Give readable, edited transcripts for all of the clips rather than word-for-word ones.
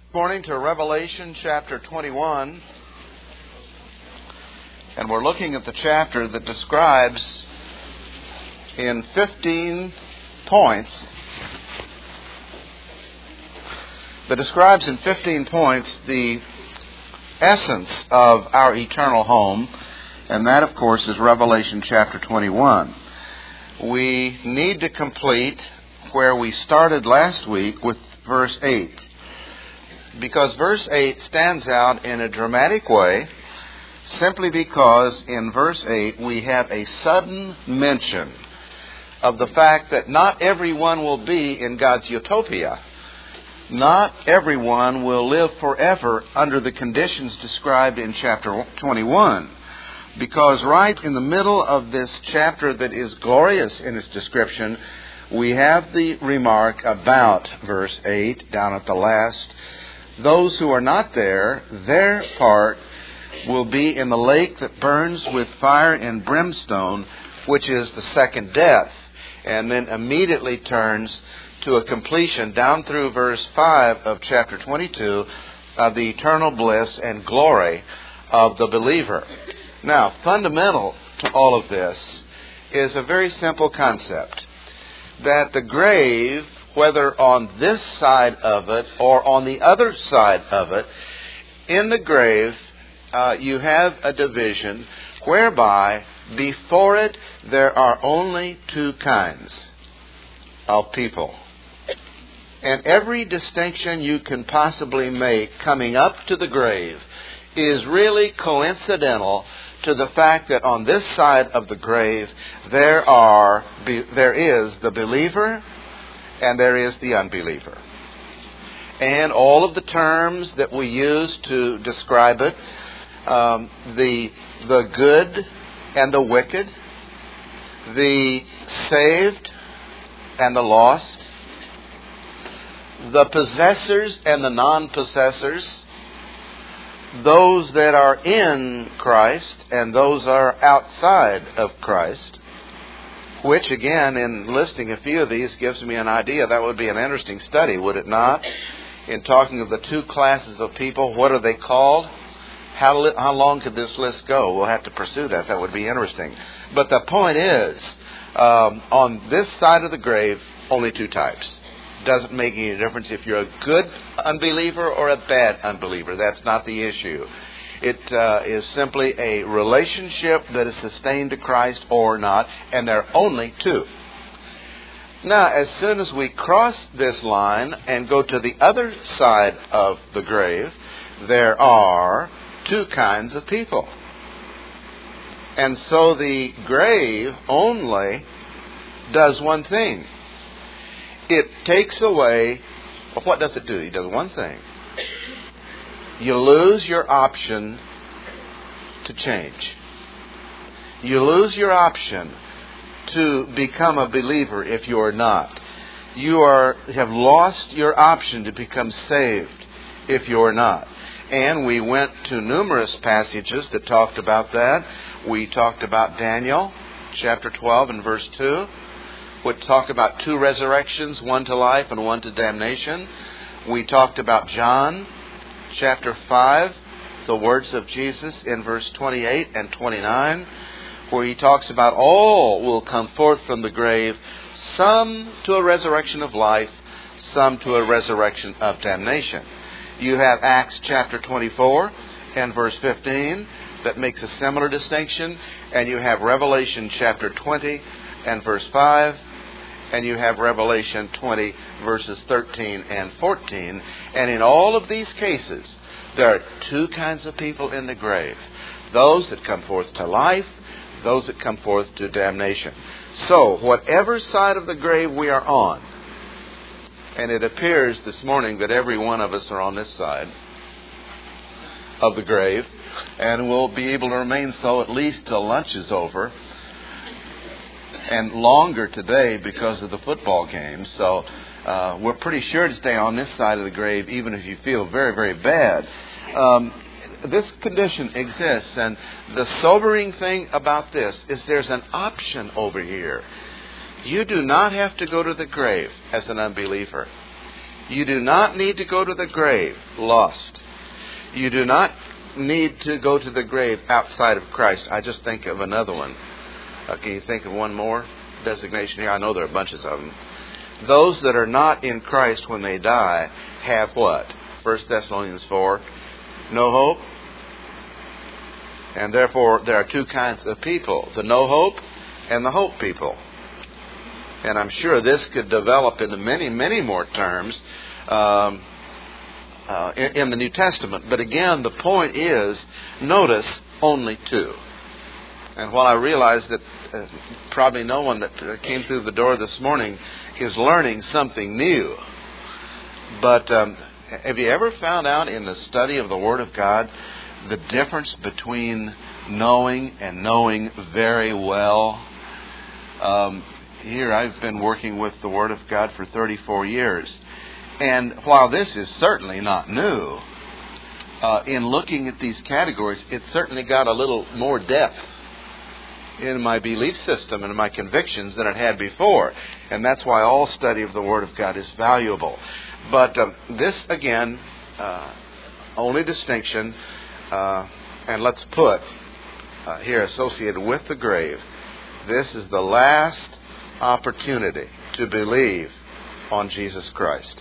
Morning to Revelation chapter 21, and we're looking at the chapter that describes in 15 points the essence of our eternal home, and that of course is Revelation chapter 21. We need to complete where we started last week with verse 8. Because verse 8 stands out in a dramatic way, simply because in verse 8 we have a sudden mention of the fact that not everyone will be in God's utopia. Not everyone will live forever under the conditions described in chapter 21. Because right in the middle of this chapter that is glorious in its description, we have the remark about verse 8 down at the last. Those who are not there, their part will be in the lake that burns with fire and brimstone, which is the second death. And then immediately turns to a completion down through verse 5 of chapter 22 of the eternal bliss and glory of the believer. Now, fundamental to all of this is a very simple concept, that the grave, whether on this side of it or on the other side of it, in the grave you have a division whereby before it there are only two kinds of people. And every distinction you can possibly make coming up to the grave is really coincidental to the fact that on this side of the grave there is the believer and there is the unbeliever. And all of the terms that we use to describe it, the good and the wicked, the saved and the lost, the possessors and the non-possessors, those that are in Christ and those are outside of Christ, which again, in listing a few of these, gives me an idea. That would be an interesting study, would it not? In talking of the two classes of people, what are they called? How long could this list go? We'll have to pursue that. That would be interesting. But the point is, on this side of the grave, only two types. Doesn't make any difference if you're a good unbeliever or a bad unbeliever. That's not the issue. It is simply a relationship that is sustained to Christ or not, and there are only two. Now, as soon as we cross this line and go to the other side of the grave, there are two kinds of people. And so the grave only does one thing. It takes away, well, what does it do? It does one thing. You lose your option to change. You lose your option to become a believer if you are not. You have lost your option to become saved if you are not. And we went to numerous passages that talked about that. We talked about Daniel, chapter 12 and verse 2, which talk about two resurrections, one to life and one to damnation. We talked about John, chapter 5, the words of Jesus in verse 28 and 29, where he talks about all will come forth from the grave, some to a resurrection of life, some to a resurrection of damnation. You have Acts chapter 24 and verse 15 that makes a similar distinction, and you have Revelation chapter 20 and verse 5, and you have Revelation 20 verses 13 and 14. And in all of these cases, there are two kinds of people in the grave. Those that come forth to life, those that come forth to damnation. So, whatever side of the grave we are on, and it appears this morning that every one of us are on this side of the grave, and will be able to remain so at least till lunch is over, and longer today because of the football game. So we're pretty sure to stay on this side of the grave even if you feel very, very bad. This condition exists, and the sobering thing about this is there's an option over here. You do not have to go to the grave as an unbeliever. You do not need to go to the grave lost. You do not need to go to the grave outside of Christ. I just think of another one. Can you think of one more designation here? I know there are bunches of them. Those that are not in Christ when they die have what? 1 Thessalonians 4, no hope. And therefore, there are two kinds of people, the no hope and the hope people. And I'm sure this could develop into many, many more terms in the New Testament. But again, the point is, notice only two. And while I realize that probably no one that came through the door this morning is learning something new, but have you ever found out in the study of the Word of God the difference between knowing and knowing very well? Here I've been working with the Word of God for 34 years. And while this is certainly not new, in looking at these categories, it certainly got a little more depth in my belief system and my convictions than it had before. And that's why all study of the Word of God is valuable. But this, again, only distinction, and let's put here associated with the grave, this is the last opportunity to believe on Jesus Christ.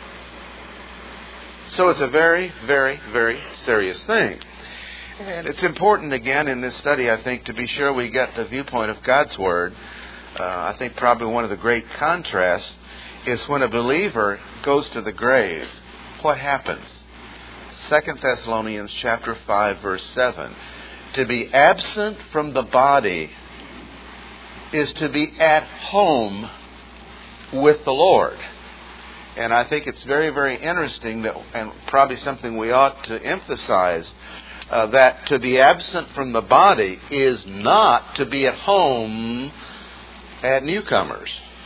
So it's a very, very, very serious thing. And it's important, again, in this study, I think, to be sure we get the viewpoint of God's Word. I think probably one of the great contrasts is when a believer goes to the grave, what happens? 2 Thessalonians chapter 5, verse 7. To be absent from the body is to be at home with the Lord. And I think it's very, very interesting that, and probably something we ought to emphasize, that to be absent from the body is not to be at home at newcomers.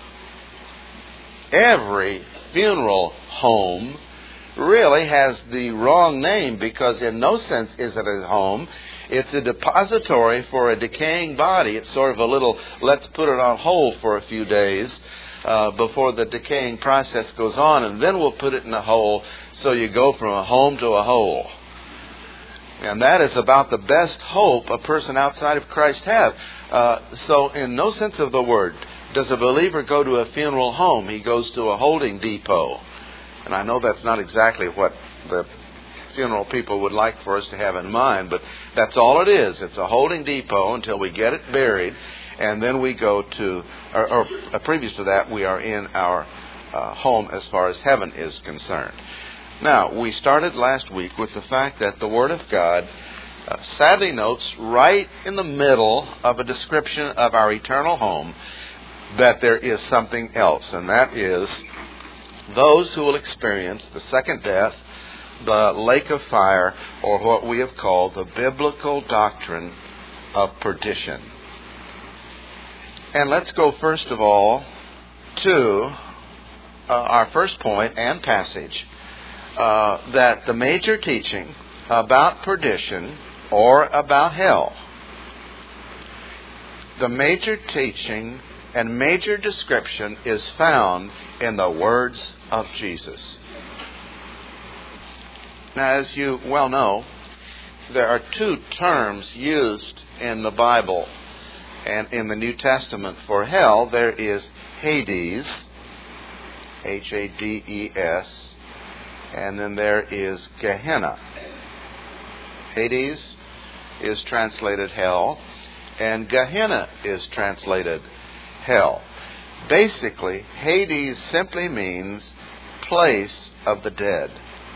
Every funeral home really has the wrong name, because in no sense is it a home. It's a depository for a decaying body. It's sort of a little, let's put it on hold for a few days before the decaying process goes on, and then we'll put it in a hole, so you go from a home to a hole. And that is about the best hope a person outside of Christ have. So in no sense of the word does a believer go to a funeral home. He goes to a holding depot. And I know that's not exactly what the funeral people would like for us to have in mind, but that's all it is. It's a holding depot until we get it buried, and then we go to, or previous to that, we are in our home as far as heaven is concerned. Now, we started last week with the fact that the Word of God sadly notes right in the middle of a description of our eternal home that there is something else, and that is those who will experience the second death, the lake of fire, or what we have called the biblical doctrine of perdition. And let's go first of all to our first point and passage, that the major teaching about perdition or about hell, the major teaching and major description is found in the words of Jesus. Now, as you well know, there are two terms used in the Bible and in the New Testament for hell. There is Hades, Hades, and then there is Gehenna. Hades is translated hell, and Gehenna is translated hell. Basically, Hades simply means place of the dead.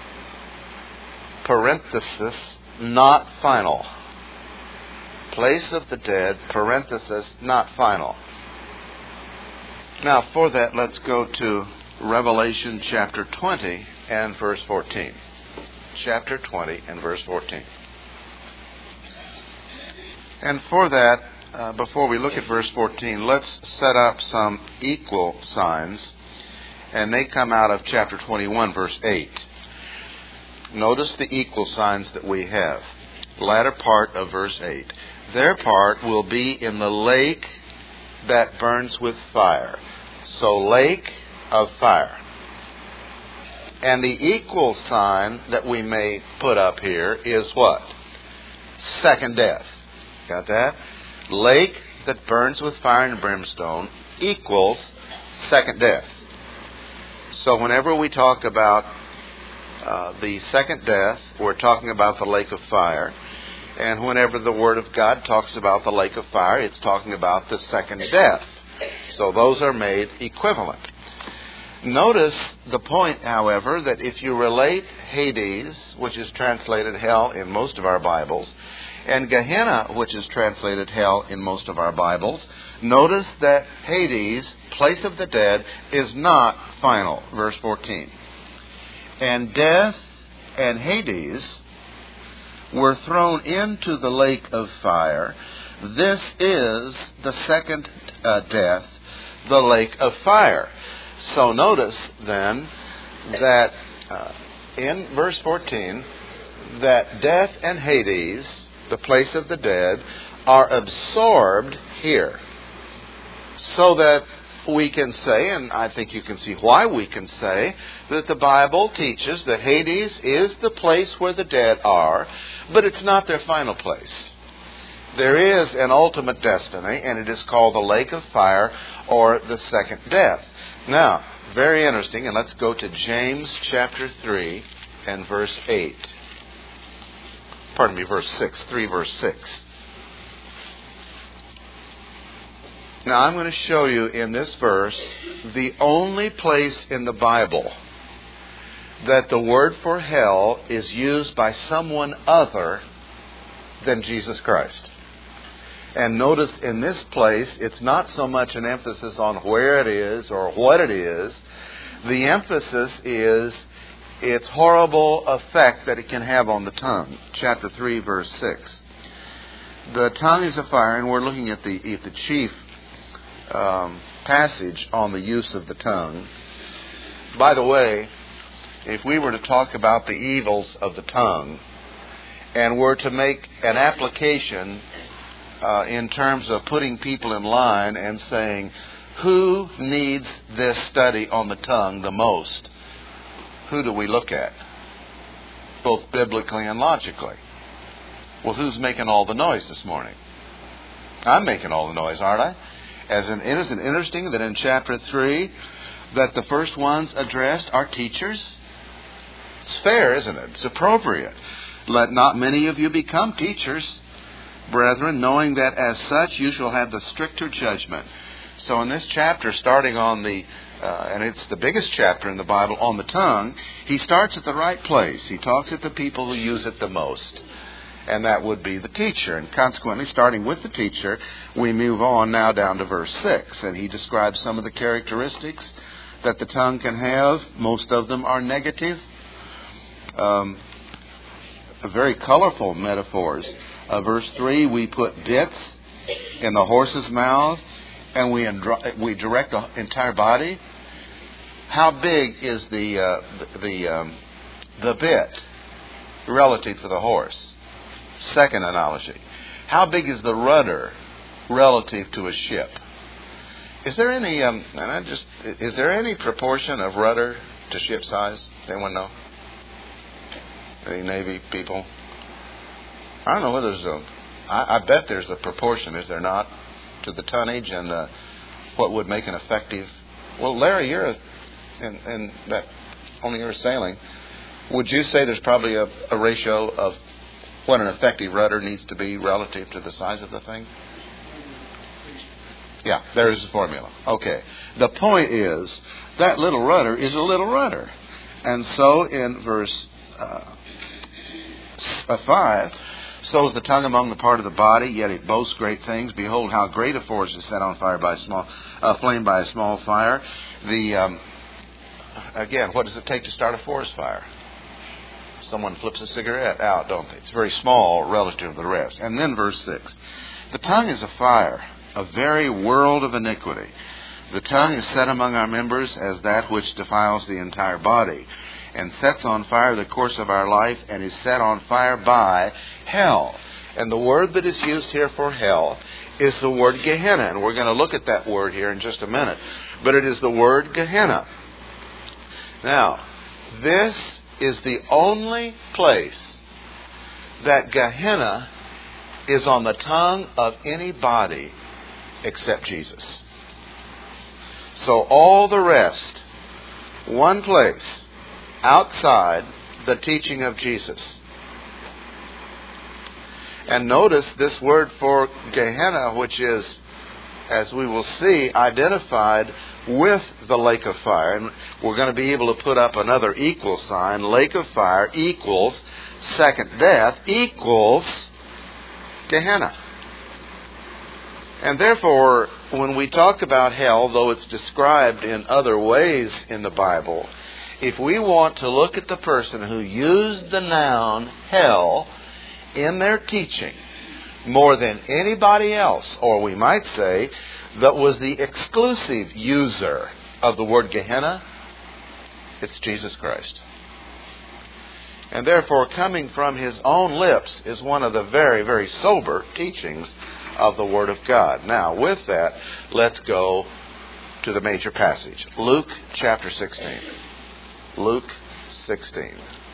Parenthesis, not final. Place of the dead, parenthesis, not final. Now, for that, let's go to Revelation chapter 20 and verse 14. Chapter 20 and verse 14. And for that, before we look at verse 14, let's set up some equal signs, and they come out of chapter 21, verse 8. Notice the equal signs that we have. Latter part of verse 8. Their part will be in the lake that burns with fire. So, lake of fire. And the equal sign that we may put up here is what? Second death. Got that? Lake that burns with fire and brimstone equals second death. So whenever we talk about the second death, we're talking about the lake of fire. And whenever the Word of God talks about the lake of fire, it's talking about the second death. So those are made equivalent. Notice the point, however, that if you relate Hades, which is translated hell in most of our Bibles, and Gehenna, which is translated hell in most of our Bibles, notice that Hades, place of the dead, is not final. Verse 14. And death and Hades were thrown into the lake of fire. This is the second death, the lake of fire. So notice then that in verse 14, that death and Hades, the place of the dead, are absorbed here. So that we can say, and I think you can see why we can say, that the Bible teaches that Hades is the place where the dead are, but it's not their final place. There is an ultimate destiny, and it is called the lake of fire or the second death. Now, very interesting, and let's go to James chapter 3 and verse 8. Pardon me, verse 6. 3 verse 6. Now, I'm going to show you in this verse the only place in the Bible that the word for hell is used by someone other than Jesus Christ. And notice in this place, it's not so much an emphasis on where it is or what it is. The emphasis is its horrible effect that it can have on the tongue. Chapter 3, verse 6. The tongue is a fire, and we're looking at the chief passage on the use of the tongue. By the way, if we were to talk about the evils of the tongue, and were to make an application in terms of putting people in line and saying, who needs this study on the tongue the most? Who do we look at? Both biblically and logically. Well, who's making all the noise this morning? I'm making all the noise, aren't I? Isn't it interesting that in chapter 3 that the first ones addressed are teachers? It's fair, isn't it? It's appropriate. Let not many of you become teachers, brethren, knowing that as such you shall have the stricter judgment. So in this chapter, starting on the, and it's the biggest chapter in the Bible, on the tongue, he starts at the right place. He talks at the people who use it the most. And that would be the teacher. And consequently, starting with the teacher, we move on now down to verse 6. And he describes some of the characteristics that the tongue can have. Most of them are negative. Very colorful metaphors. Verse 3, we put bits in the horse's mouth, and we direct the entire body. How big is the bit relative to the horse? Second analogy. How big is the rudder relative to a ship? Is there any is there any proportion of rudder to ship size? Anyone know? Any Navy people? I don't know whether there's I bet there's a proportion, is there not, to the tonnage and what would make an effective. Well, Larry, you're in that only you're sailing. Would you say there's probably a ratio of what an effective rudder needs to be relative to the size of the thing? Yeah, there's the formula. Okay. The point is, that little rudder is a little rudder. And so in verse 5, so is the tongue among the part of the body, yet it boasts great things. Behold, how great a forest is set on fire by a flame by a small fire. Again, what does it take to start a forest fire? Someone flips a cigarette out, don't they? It's very small relative to the rest. And then verse 6. The tongue is a fire, a very world of iniquity. The tongue is set among our members as that which defiles the entire body, and sets on fire the course of our life, and is set on fire by hell. And the word that is used here for hell is the word Gehenna. And we're going to look at that word here in just a minute. But it is the word Gehenna. Now, This is the only place that Gehenna is on the tongue of anybody except Jesus. So all the rest, one place outside the teaching of Jesus. And notice this word for Gehenna, which is, as we will see, identified with the lake of fire. And we're going to be able to put up another equal sign. Lake of fire equals second death equals Gehenna. And therefore, when we talk about hell, though it's described in other ways in the Bible, if we want to look at the person who used the noun hell in their teaching more than anybody else, or we might say that was the exclusive user of the word Gehenna, it's Jesus Christ. And therefore, coming from His own lips is one of the very, very sober teachings of the Word of God. Now, with that, let's go to the major passage. Luke chapter 16. Luke 16.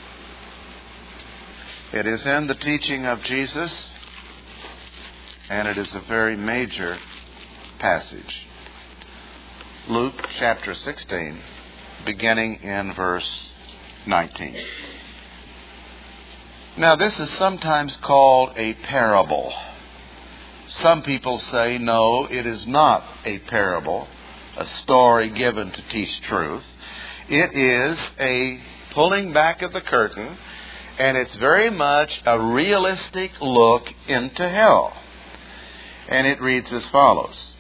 It is in the teaching of Jesus, and it is a very major passage. Luke chapter 16, beginning in verse 19. Now, this is sometimes called a parable. Some people say, no, it is not a parable, a story given to teach truth. It is a pulling back of the curtain, and it's very much a realistic look into hell. And it reads as follows.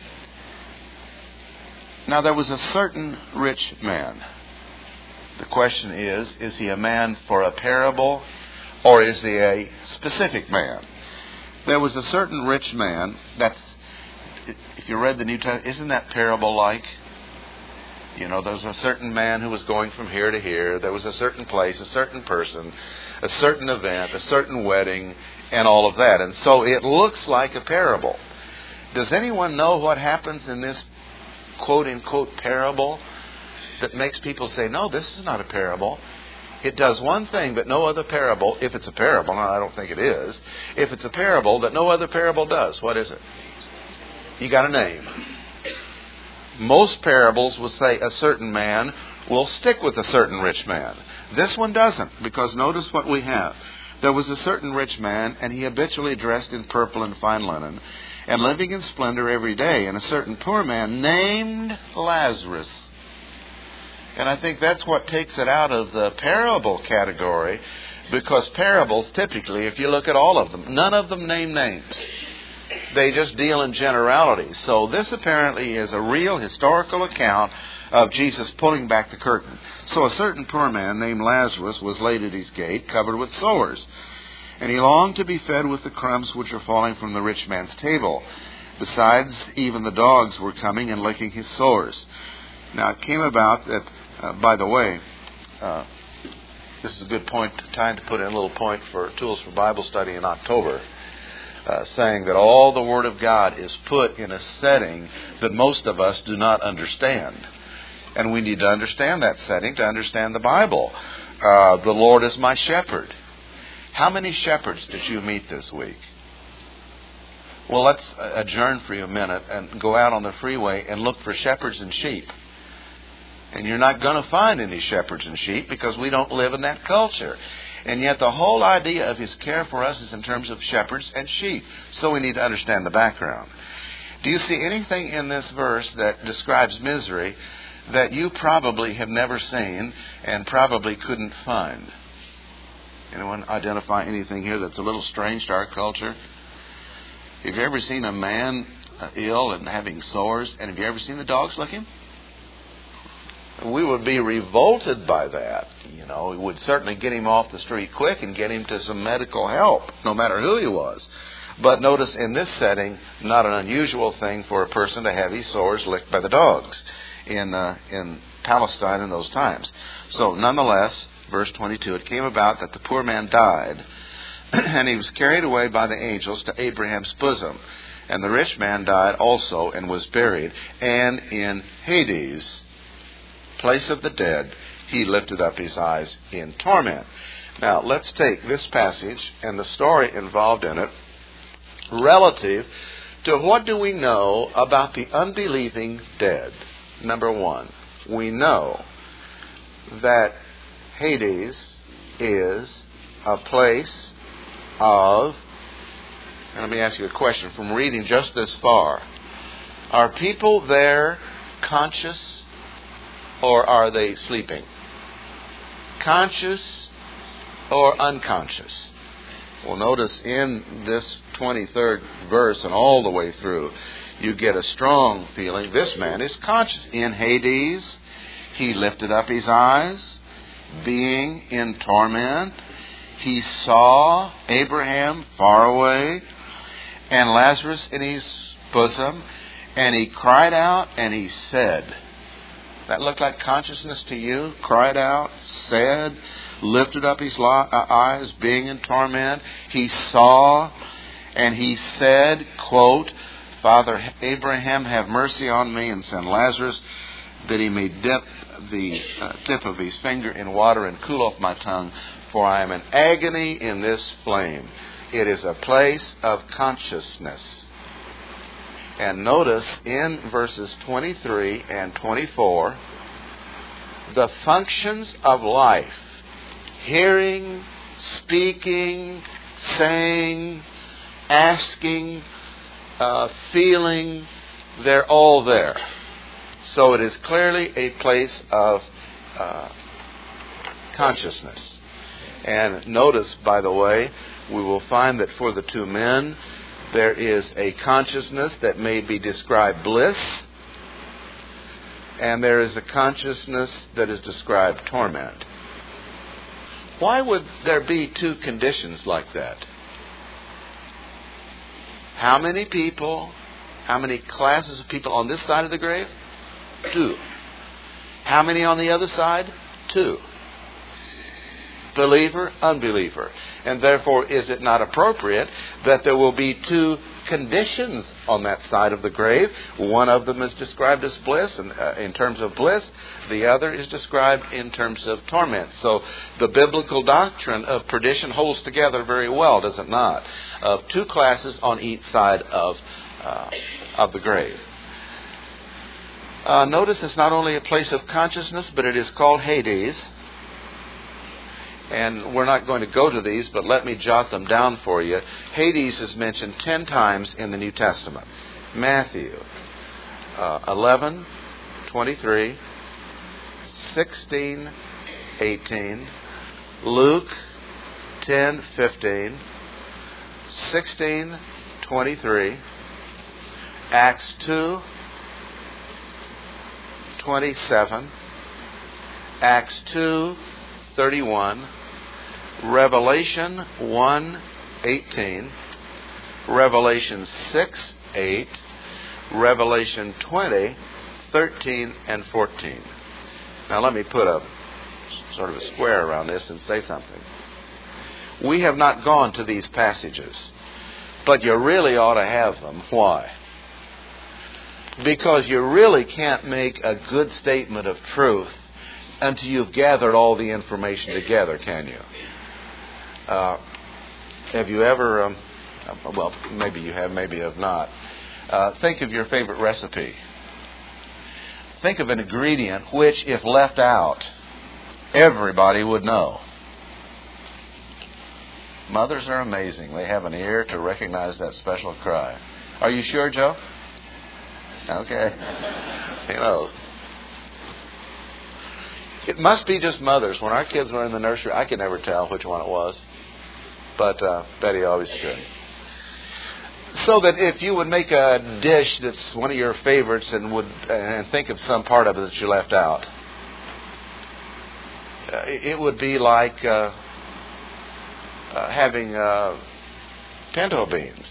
Now, there was a certain rich man. The question is he a man for a parable, or is he a specific man? There was a certain rich man. That's, if you read the New Testament, isn't that parable-like? You know, there was a certain man who was going from here to here. There was a certain place, a certain person, a certain event, a certain wedding, and all of that. And so it looks like a parable. Does anyone know what happens in this quote-unquote parable that makes people say, no, this is not a parable? It does one thing that no other parable, if it's a parable, and I don't think it is, if it's a parable that no other parable does, what is it? You got a name. Most parables will say a certain man will stick with a certain rich man. This one doesn't, because notice what we have. There was a certain rich man, and he habitually dressed in purple and fine linen, and living in splendor every day, and a certain poor man named Lazarus. And I think that's what takes it out of the parable category, because parables typically, if you look at all of them, none of them name names. They just deal in generalities. So this apparently is a real historical account of Jesus pulling back the curtain. So a certain poor man named Lazarus was laid at his gate, covered with sores. And he longed to be fed with the crumbs which are falling from the rich man's table. Besides, even the dogs were coming and licking his sores. Now it came about that, by the way, this is a good time to put in a little point for Tools for Bible Study in October, saying that all the Word of God is put in a setting that most of us do not understand. And we need to understand that setting to understand the Bible. The Lord is my shepherd. How many shepherds did you meet this week? Well, let's adjourn for a minute and go out on the freeway and look for shepherds and sheep. And you're not going to find any shepherds and sheep because we don't live in that culture. And yet the whole idea of His care for us is in terms of shepherds and sheep. So we need to understand the background. Do you see anything in this verse that describes misery that you probably have never seen and probably couldn't find? Anyone identify anything here that's a little strange to our culture? Have you ever seen a man ill and having sores? And have you ever seen the dogs lick him? We would be revolted by that. You know, we would certainly get him off the street quick and get him to some medical help, no matter who he was. But notice in this setting, not an unusual thing for a person to have his sores licked by the dogs in Palestine in those times. So nonetheless, verse 22, it came about that the poor man died, and he was carried away by the angels to Abraham's bosom. And the rich man died also and was buried. And in Hades, place of the dead, he lifted up his eyes in torment. Now, let's take this passage and the story involved in it relative to what do we know about the unbelieving dead. Number one, we know that Hades is a place of, and let me ask you a question from reading just this far. Are people there conscious or are they sleeping? Conscious or unconscious? Well, notice in this 23rd verse and all the way through, you get a strong feeling this man is conscious. In Hades, he lifted up his eyes, being in torment. He saw Abraham far away and Lazarus in his bosom, and he cried out and he said. That looked like consciousness to you? Cried out, said, lifted up his eyes, being in torment. He saw and he said, quote, Father Abraham, have mercy on me and send Lazarus that he may dip the tip of his finger in water and cool off my tongue, for I am in agony in this flame. It is a place of consciousness. And notice in verses 23 and 24, the functions of life, hearing, speaking, saying, asking, feeling, they're all there. So it is clearly a place of consciousness. And notice, by the way, we will find that for the two men, there is a consciousness that may be described bliss, and there is a consciousness that is described torment. Why would there be two conditions like that? How many people, how many classes of people on this side of the grave? 2. How many on the other side? 2. Believer, unbeliever. And therefore, is it not appropriate that there will be 2 conditions on that side of the grave? One of them is described as bliss, and in terms of bliss. The other is described in terms of torment. So the biblical doctrine of perdition holds together very well, does it not? Of 2 classes on each side of the grave. Notice it's not only a place of consciousness, but it is called Hades. And we're not going to go to these, but let me jot them down for you. Hades is mentioned 10 times in the New Testament. Matthew 11, 23, 16, 18, Luke 10, 15, 16, 23, Acts 2, 27, Acts 2, 31, Revelation 1, 18, Revelation 6, 8, Revelation 20, 13, and 14. Now let me put a sort of a square around this and say something. We have not gone to these passages, but you really ought to have them. Why? Because you really can't make a good statement of truth until you've gathered all the information together, can you? Have you ever, well, maybe you have, maybe you have not. Think of your favorite recipe. Think of an ingredient which, if left out, everybody would know. Mothers are amazing. They have an ear to recognize that special cry. Are you sure, Joe? Okay. He knows. It must be just mothers. When our kids were in the nursery, I could never tell which one it was. But Betty always could. So that if you would make a dish that's one of your favorites and think of some part of it that you left out, it would be like having pinto beans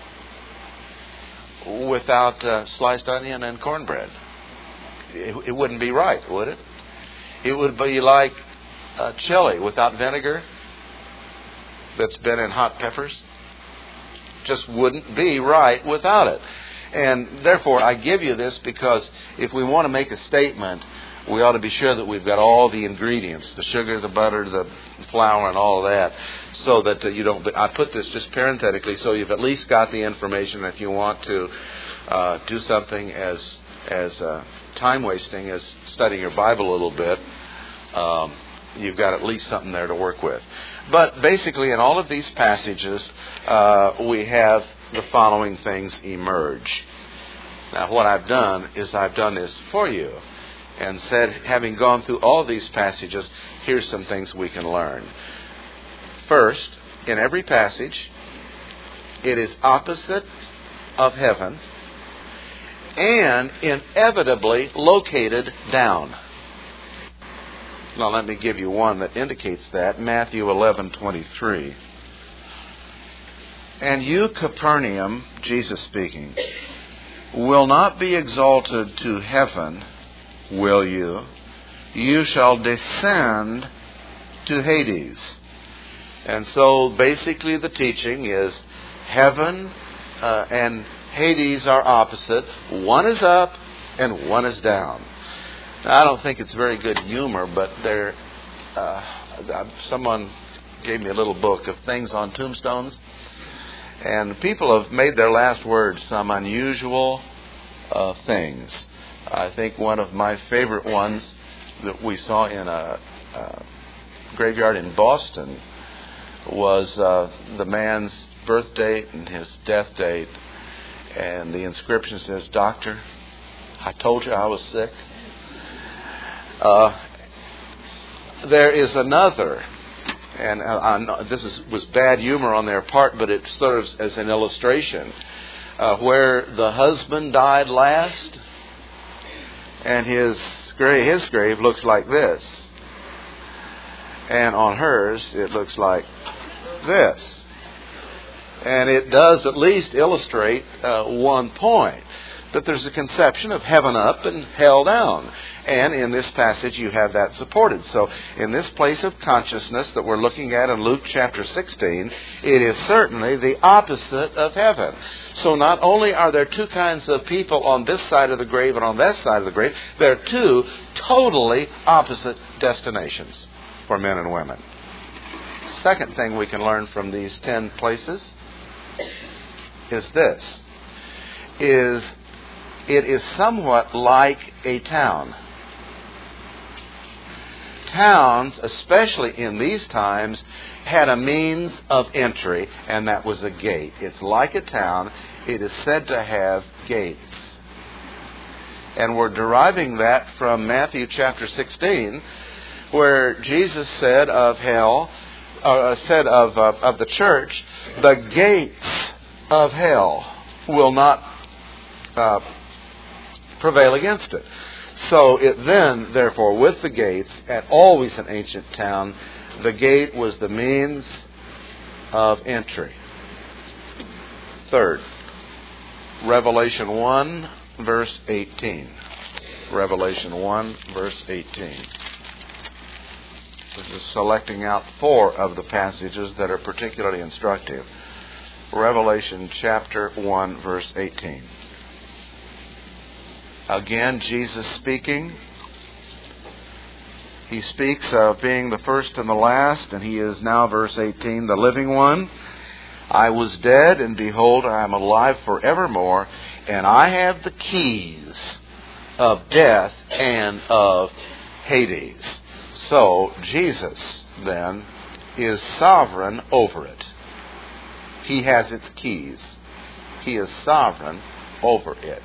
without sliced onion and cornbread. It wouldn't be right, would it? It would be like chili without vinegar that's been in hot peppers. Just wouldn't be right without it. And therefore, I give you this because if we want to make a statement we ought to be sure that we've got all the ingredients, the sugar, the butter, the flour, and all of that, so that you don't... But I put this just parenthetically so you've at least got the information. If you want to do something as time-wasting as studying your Bible a little bit, you've got at least something there to work with. But basically, in all of these passages, we have the following things emerge. Now, what I've done is I've done this for you and said, having gone through all of these passages, here's some things we can learn. First, in every passage, it is opposite of heaven and inevitably located down. Now, let me give you one that indicates that. Matthew 11:23. And you, Capernaum, Jesus speaking, will not be exalted to heaven, will you? You shall descend to Hades. And so basically the teaching is heaven and Hades are opposite. One is up and one is down. Now, I don't think it's very good humor, but someone gave me a little book of things on tombstones. And people have made their last words some unusual things. I think one of my favorite ones that we saw in a graveyard in Boston was the man's birth date and his death date. And the inscription says, "Doctor, I told you I was sick." There is another, and this was bad humor on their part, but it serves as an illustration, where the husband died last, and his grave looks like this, and on hers it looks like this. And it does at least illustrate one point, that there's a conception of heaven up and hell down. And in this passage you have that supported. So in this place of consciousness that we're looking at in Luke chapter 16, it is certainly the opposite of heaven. So not only are there two kinds of people on this side of the grave and on that side of the grave, there are two totally opposite destinations for men and women. Second thing we can learn from these 10 places is this. It is somewhat like a town. Towns, especially in these times, had a means of entry, and that was a gate. It's like a town. It is said to have gates. And we're deriving that from Matthew chapter 16, where Jesus said of hell, said of the church, the gates of hell will not prevail against it. So it then, therefore, with the gates, and always an ancient town, the gate was the means of entry. Third, Revelation 1, verse 18. Revelation 1, verse 18. We're just selecting out 4 of the passages that are particularly instructive. Revelation chapter 1, verse 18. Again, Jesus speaking. He speaks of being the first and the last, and he is now, verse 18, the living one. I was dead, and behold, I am alive forevermore, and I have the keys of death and of Hades. So, Jesus, then, is sovereign over it. He has its keys. He is sovereign over it.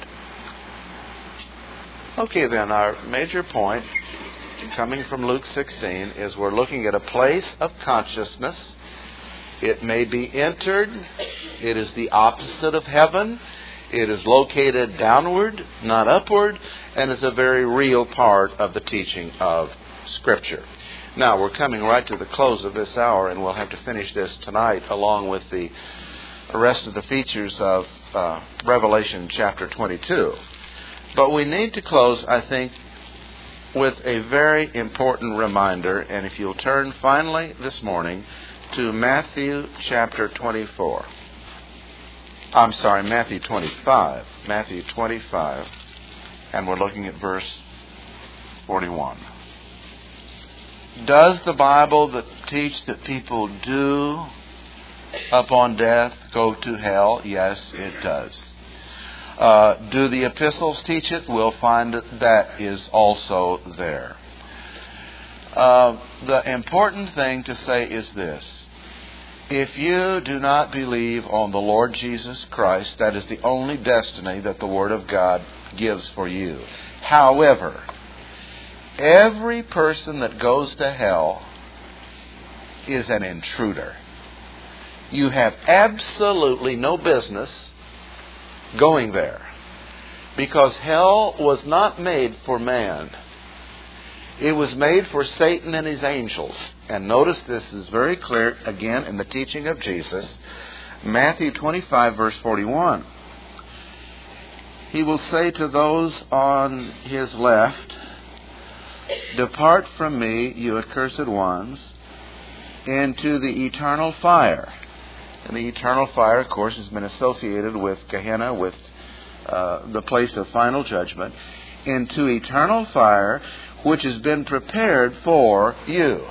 Okay, then, our major point, coming from Luke 16, is we're looking at a place of consciousness. It may be entered. It is the opposite of heaven. It is located downward, not upward, and is a very real part of the teaching of Scripture. Now, we're coming right to the close of this hour, and we'll have to finish this tonight along with the rest of the features of Revelation chapter 22. But we need to close, I think, with a very important reminder, and if you'll turn finally this morning to Matthew chapter 24. I'm sorry, Matthew 25. Matthew 25. And we're looking at verse 41. Does the Bible teach that people do, upon death, go to hell? Yes, it does. Do the epistles teach it? We'll find that is also there. The important thing to say is this. If you do not believe on the Lord Jesus Christ, that is the only destiny that the Word of God gives for you. However, every person that goes to hell is an intruder. You have absolutely no business going there, because hell was not made for man. It was made for Satan and his angels. And notice this is very clear again in the teaching of Jesus. Matthew 25, verse 41. He will say to those on his left, "Depart from me, you accursed ones, into the eternal fire." And the eternal fire, of course, has been associated with Gehenna, with the place of final judgment. "Into eternal fire, which has been prepared for you."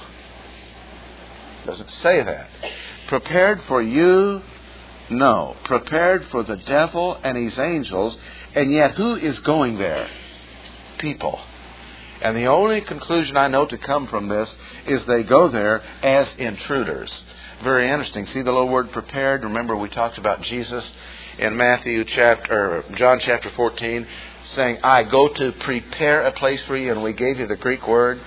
Doesn't say that. Prepared for you? No. Prepared for the devil and his angels. And yet, who is going there? People. And the only conclusion I know to come from this is they go there as intruders. Very interesting. See the little word prepared? Remember we talked about Jesus in John chapter 14 saying, "I go to prepare a place for you," and we gave you the Greek word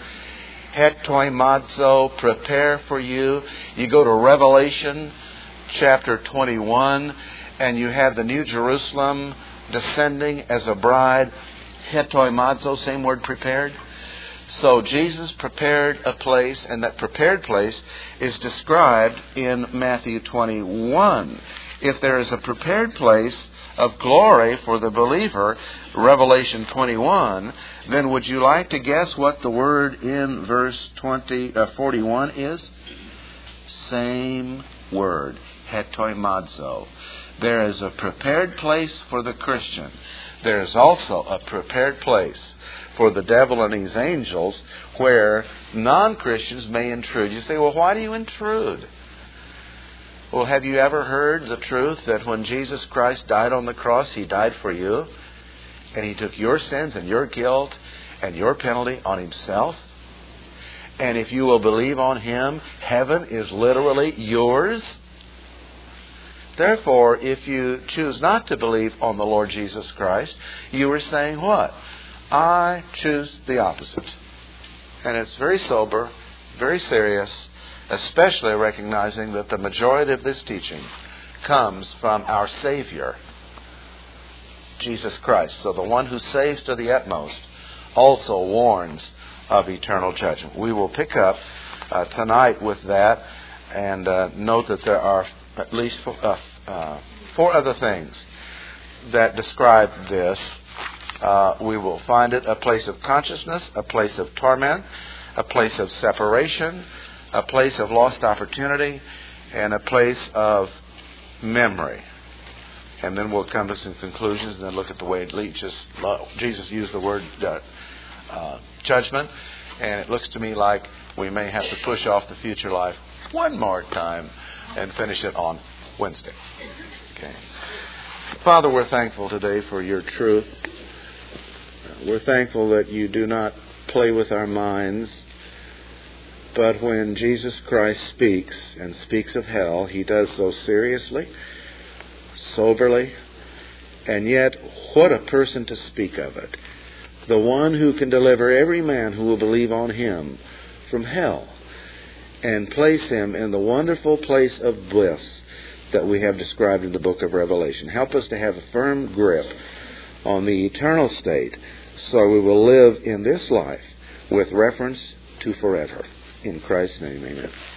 hetoimazo, prepare for you. You go to Revelation chapter 21 and you have the New Jerusalem descending as a bride. Hetoimazo, same word, prepared. So Jesus prepared a place, and that prepared place is described in Matthew 21. If there is a prepared place of glory for the believer, Revelation 21, then would you like to guess what the word in verse 41 is? Same word, hetoimazo. There is a prepared place for the Christian. There is also a prepared place for the devil and his angels where non-Christians may intrude. You say, well, why do you intrude? Well, have you ever heard the truth that when Jesus Christ died on the cross, He died for you, and He took your sins and your guilt and your penalty on Himself? And if you will believe on Him, heaven is literally yours. Therefore, if you choose not to believe on the Lord Jesus Christ, you are saying what? I choose the opposite. And it's very sober, very serious, especially recognizing that the majority of this teaching comes from our Savior, Jesus Christ. So the one who saves to the utmost also warns of eternal judgment. We will pick up tonight with that and note that there are at least four other things that describe this. We will find it a place of consciousness, a place of torment, a place of separation, a place of lost opportunity, and a place of memory. And then we'll come to some conclusions and then look at the way Jesus used the word judgment. And it looks to me like we may have to push off the future life one more time and finish it on Wednesday. Okay. Father, we're thankful today for your truth. We're thankful that you do not play with our minds. But when Jesus Christ speaks, and speaks of hell, He does so seriously, soberly, and yet what a person to speak of it. The one who can deliver every man who will believe on Him from hell and place him in the wonderful place of bliss that we have described in the book of Revelation. Help us to have a firm grip on the eternal state so we will live in this life with reference to forever. In Christ's name, amen.